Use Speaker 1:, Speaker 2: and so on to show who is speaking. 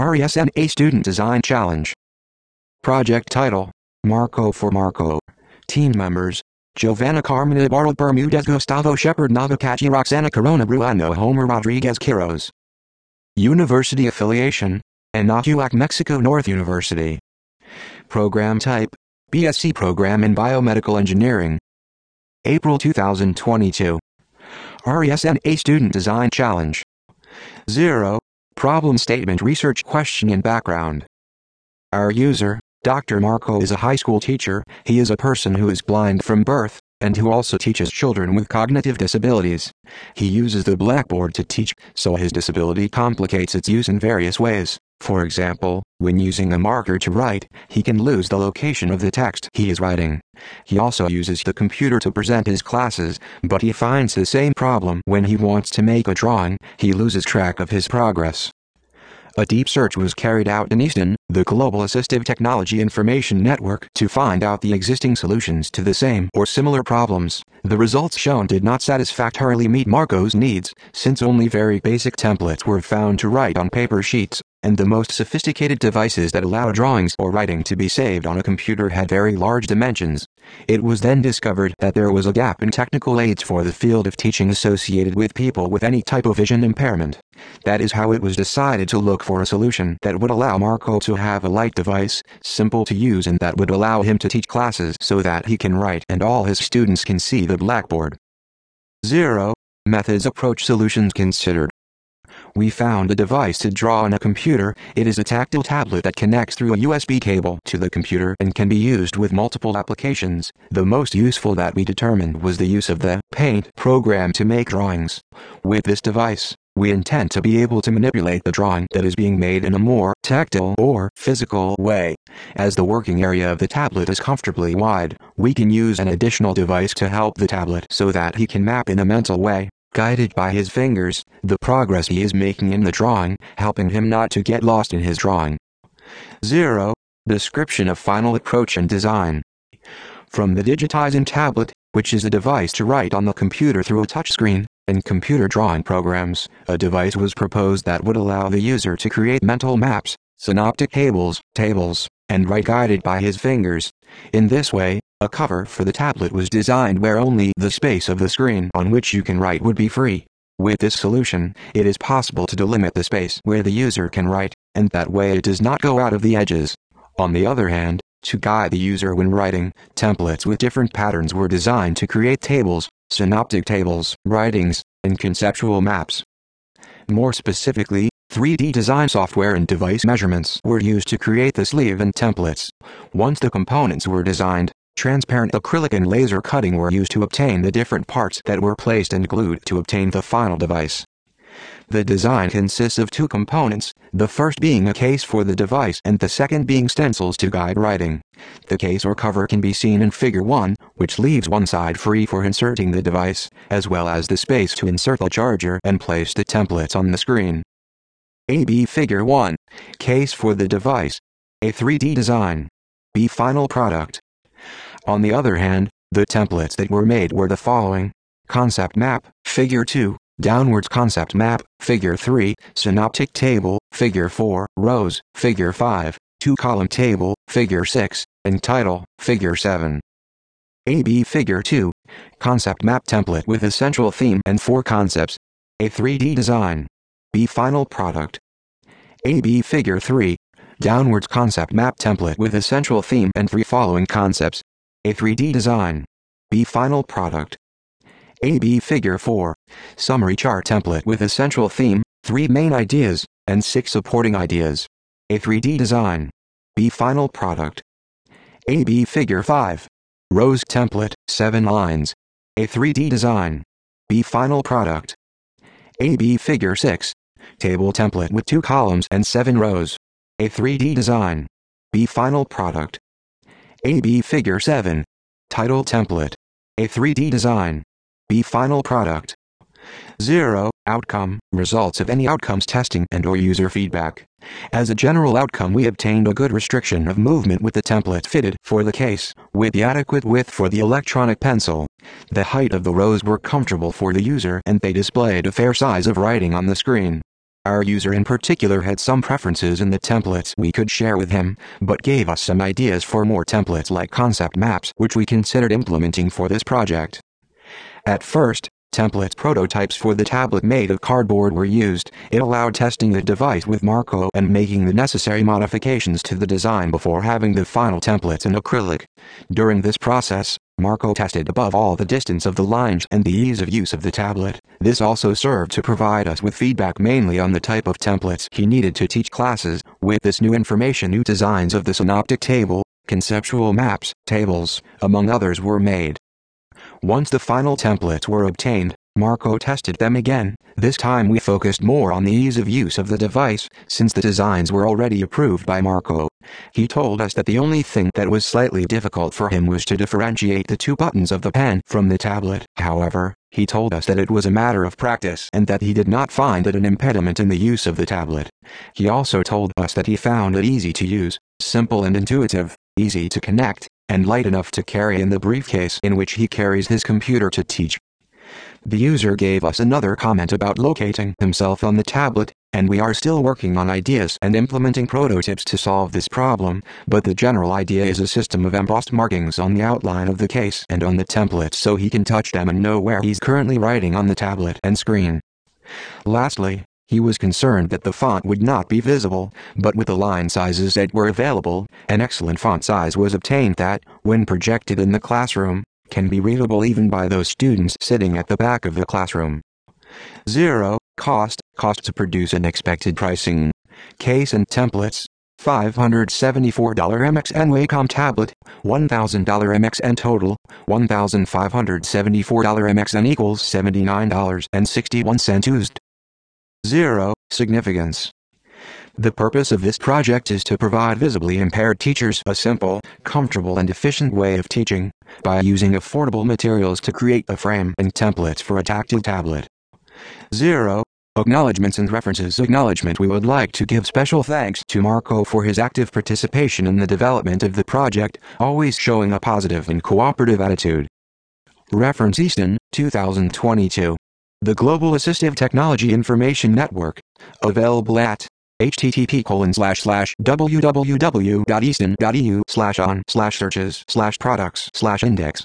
Speaker 1: RESNA Student Design Challenge. Project title: Marco for Marco. Team members: Giovanna Carmen Ibarra Bermudez, Gustavo Shepard Navacacci, Roxana Corona Bruano, Homer Rodriguez Quiroz. University affiliation: Anahuac, Mexico North University. Program type: BSc program in Biomedical Engineering. April 2022. RESNA Student Design Challenge. 0. Problem statement, research question and background. Our user, Dr. Marco, is a high school teacher. He is a person who is blind from birth, and who also teaches children with cognitive disabilities. He uses the blackboard to teach, so his disability complicates its use in various ways. For example, when using a marker to write, he can lose the location of the text he is writing. He also uses the computer to present his classes, but he finds the same problem when he wants to make a drawing. He loses track of his progress. A deep search was carried out in Easton, the Global Assistive Technology Information Network, to find out the existing solutions to the same or similar problems. The results shown did not satisfactorily meet Marco's needs, since only very basic templates were found to write on paper sheets, and the most sophisticated devices that allow drawings or writing to be saved on a computer had very large dimensions. It was then discovered that there was a gap in technical aids for the field of teaching associated with people with any type of vision impairment. That is how it was decided to look for a solution that would allow Marco to have a light device, simple to use, and that would allow him to teach classes so that he can write and all his students can see the blackboard. 0. Methods, approach, solutions considered. We found a device to draw on a computer. It is a tactile tablet that connects through a USB cable to the computer and can be used with multiple applications. The most useful that we determined was the use of the Paint program to make drawings. With this device, we intend to be able to manipulate the drawing that is being made in a more tactile or physical way. As the working area of the tablet is comfortably wide, we can use an additional device to help the tablet so that he can map in a mental way, guided by his fingers, the progress he is making in the drawing, helping him not to get lost in his drawing. 0. Description of final approach and design. From the Digitizing tablet, which is a device to write on the computer through a touchscreen, and computer drawing programs, a device was proposed that would allow the user to create mental maps, synoptic tables, and write guided by his fingers. In this way, a cover for the tablet was designed where only the space of the screen on which you can write would be free. With this solution, it is possible to delimit the space where the user can write, and that way it does not go out of the edges. On the other hand, to guide the user when writing, templates with different patterns were designed to create tables, synoptic tables, writings, and conceptual maps. More specifically, 3D design software and device measurements were used to create the sleeve and templates. Once the components were designed, transparent acrylic and laser cutting were used to obtain the different parts that were placed and glued to obtain the final device. The design consists of two components, the first being a case for the device and the second being stencils to guide writing. The case or cover can be seen in Figure 1, which leaves one side free for inserting the device, as well as the space to insert the charger and place the templates on the screen. AB Figure 1. Case for the device. A 3D design. B final product. On the other hand, the templates that were made were the following: concept map, Figure 2, downwards concept map, Figure 3, synoptic table, Figure 4, rows, Figure 5, 2-column table, Figure 6, and title, Figure 7. AB Figure 2. Concept map template with a central theme and 4 concepts. A 3D design. B final product. AB Figure 3. Downwards concept map template with a central theme and 3 following concepts. A 3D design. B final product. AB Figure 4. Summary chart template with a central theme, 3 main ideas, and 6 supporting ideas. A 3D design. B final product. AB Figure 5. Rows template, 7 lines. A 3D design. B final product. AB Figure 6. Table template with 2 columns and 7 rows. A 3D design. B final product. AB Figure 7. Title template. A 3D design. B final product. 0. Outcome, results of any outcomes testing and/or user feedback. As a general outcome, we obtained a good restriction of movement with the template fitted for the case, with the adequate width for the electronic pencil. The height of the rows were comfortable for the user and they displayed a fair size of writing on the screen. Our user in particular had some preferences in the templates we could share with him, but gave us some ideas for more templates like concept maps, which we considered implementing for this project. At first, template prototypes for the tablet made of cardboard were used. It allowed testing the device with Marco and making the necessary modifications to the design before having the final templates in acrylic. During this process, Marco tested above all the distance of the lines and the ease of use of the tablet. This also served to provide us with feedback mainly on the type of templates he needed to teach classes. With this new information, new designs of the synoptic table, conceptual maps, tables, among others were made. Once the final templates were obtained, Marco tested them again. This time we focused more on the ease of use of the device, since the designs were already approved by Marco. He told us that the only thing that was slightly difficult for him was to differentiate the two buttons of the pen from the tablet. However, he told us that it was a matter of practice and that he did not find it an impediment in the use of the tablet. He also told us that he found it easy to use, simple and intuitive, easy to connect, and light enough to carry in the briefcase in which he carries his computer to teach. The user gave us another comment about locating himself on the tablet, and we are still working on ideas and implementing prototypes to solve this problem, but the general idea is a system of embossed markings on the outline of the case and on the template so he can touch them and know where he's currently writing on the tablet and screen. Lastly, he was concerned that the font would not be visible, but with the line sizes that were available, an excellent font size was obtained that, when projected in the classroom, can be readable even by those students sitting at the back of the classroom. 0. Cost to produce and expected pricing. Case and templates. $574 MXN Wacom tablet, $1,000 MXN total, $1,574 MXN equals $79.61 used. 0. Significance. The purpose of this project is to provide visibly impaired teachers a simple, comfortable and efficient way of teaching, by using affordable materials to create a frame and templates for a tactile tablet. 0. Acknowledgements and references. Acknowledgement. We would like to give special thanks to Marco for his active participation in the development of the project, always showing a positive and cooperative attitude. Reference Easton, 2022. The Global Assistive Technology Information Network. Available at http://www.easton.eu/on/searches/products/index